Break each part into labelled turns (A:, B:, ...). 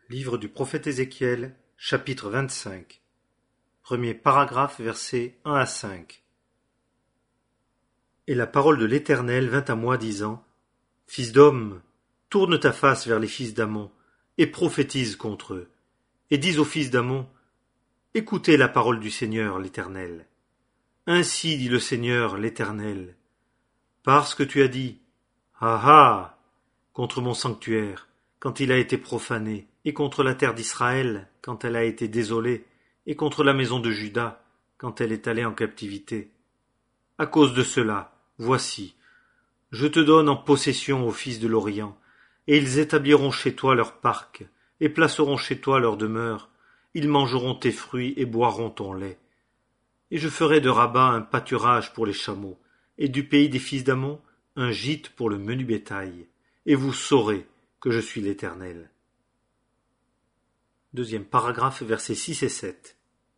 A: Livre du prophète Ézéchiel, chapitre 25. Premier paragraphe, versets 1 à 5. Et la parole de l'Éternel vint à moi, disant: Fils d'homme, tourne ta face vers les fils d'Ammon, et prophétise contre eux. Et dis aux fils d'Ammon: Écoutez la parole du Seigneur l'Éternel. Ainsi dit le Seigneur l'Éternel: Parce que tu as dit: Ah ah, contre mon sanctuaire, quand il a été profané, et contre la terre d'Israël, quand elle a été désolée, et contre la maison de Juda, quand elle est allée en captivité. À cause de cela, voici, je te donne en possession aux fils de l'Orient, et ils établiront chez toi leur parc, et placeront chez toi leur demeure, ils mangeront tes fruits et boiront ton lait. Et je ferai de Rabat un pâturage pour les chameaux, et du pays des fils d'Ammon un gîte pour le menu bétail, et vous saurez que je suis l'Éternel. Deuxième paragraphe, versets 6 et 7.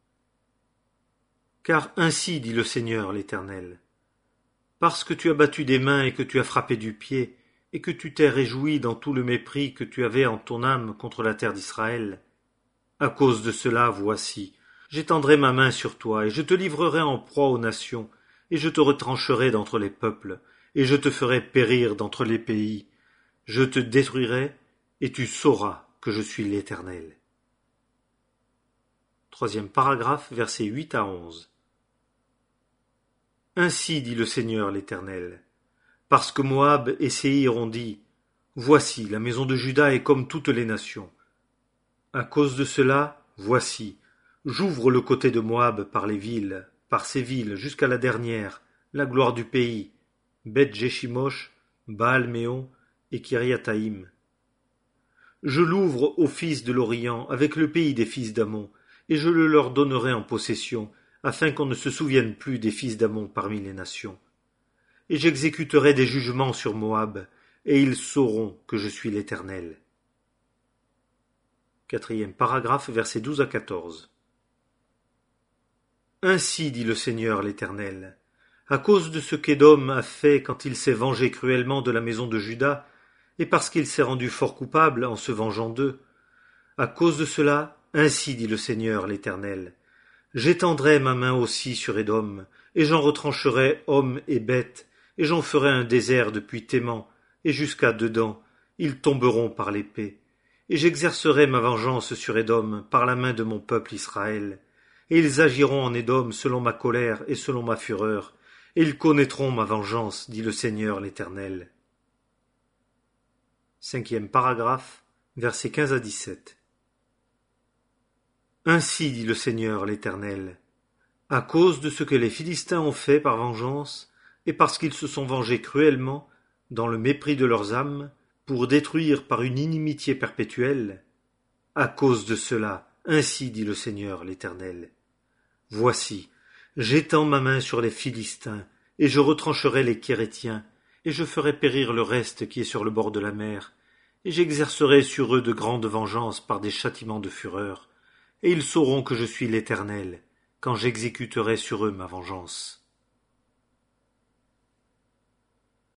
A: Car ainsi dit le Seigneur l'Éternel: Parce que tu as battu des mains et que tu as frappé du pied, et que tu t'es réjoui dans tout le mépris que tu avais en ton âme contre la terre d'Israël, à cause de cela, voici, j'étendrai ma main sur toi, et je te livrerai en proie aux nations, et je te retrancherai d'entre les peuples, et je te ferai périr d'entre les pays. Je te détruirai, et tu sauras que je suis l'Éternel. Troisième paragraphe, versets 8 à 11. Ainsi dit le Seigneur l'Éternel: Parce que Moab et Séhir ont dit: Voici, la maison de Juda est comme toutes les nations. À cause de cela, voici, j'ouvre le côté de Moab par les villes, par ses villes jusqu'à la dernière, la gloire du pays, Beth-Jeshimosh, Baal-Méon et Kiriathaïm. Je l'ouvre aux fils de l'Orient avec le pays des fils d'Ammon, et je le leur donnerai en possession, afin qu'on ne se souvienne plus des fils d'Ammon parmi les nations. Et j'exécuterai des jugements sur Moab, et ils sauront que je suis l'Éternel. Quatrième paragraphe, versets 12 à 14. Ainsi dit le Seigneur l'Éternel: à cause de ce qu'Édom a fait quand il s'est vengé cruellement de la maison de Juda, et parce qu'il s'est rendu fort coupable en se vengeant d'eux, à cause de cela, ainsi dit le Seigneur l'Éternel: j'étendrai ma main aussi sur Édom, et j'en retrancherai hommes et bêtes, et j'en ferai un désert depuis Théman, et jusqu'à Dedan, ils tomberont par l'épée. Et j'exercerai ma vengeance sur Édom par la main de mon peuple Israël, et ils agiront en Édom selon ma colère et selon ma fureur, et ils connaîtront ma vengeance, dit le Seigneur l'Éternel. Cinquième paragraphe, versets 15 à 17. Ainsi dit le Seigneur l'Éternel: à cause de ce que les Philistins ont fait par vengeance, et parce qu'ils se sont vengés cruellement, dans le mépris de leurs âmes, pour détruire par une inimitié perpétuelle, à cause de cela, ainsi dit le Seigneur l'Éternel: voici, j'étends ma main sur les Philistins, et je retrancherai les Kérétiens, et je ferai périr le reste qui est sur le bord de la mer, et j'exercerai sur eux de grandes vengeances par des châtiments de fureur, et ils sauront que je suis l'Éternel, quand j'exécuterai sur eux ma vengeance.